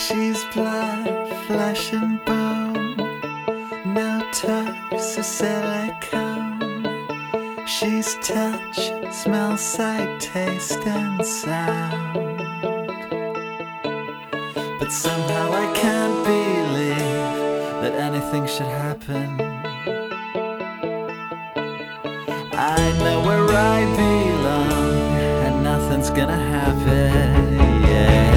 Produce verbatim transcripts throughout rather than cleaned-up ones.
She's blood, flesh and bone, no tucks or silicone. She's touch, smell, sight, taste and sound. But somehow I can't believe that anything should happen. I know where I belong and nothing's gonna happen, yeah.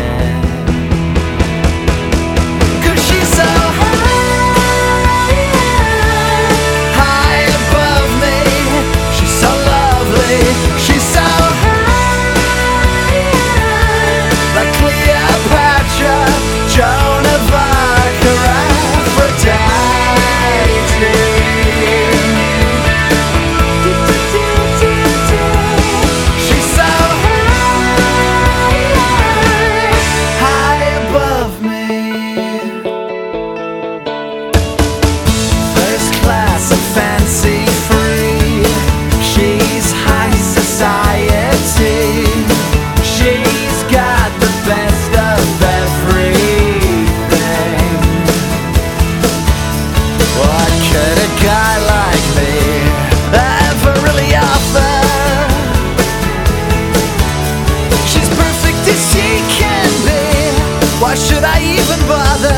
Why should I even bother?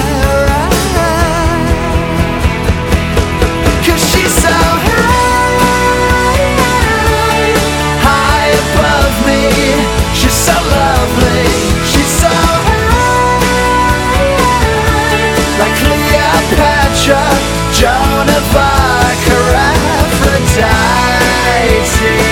Cause she's so high, high above me. She's so lovely. She's so high, like Cleopatra, Joan of Arc, or Aphrodite.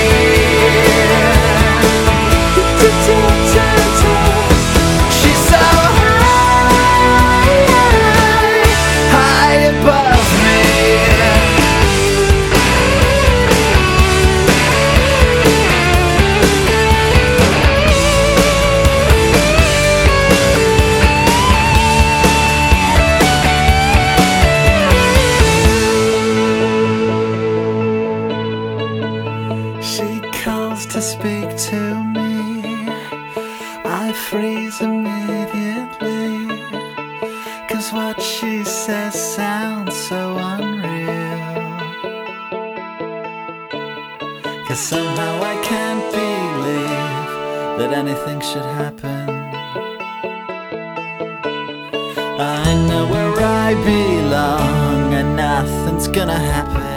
To speak to me, I freeze immediately, cause what she says sounds so unreal. Cause somehow I can't believe that anything should happen. I know where I belong and nothing's gonna happen.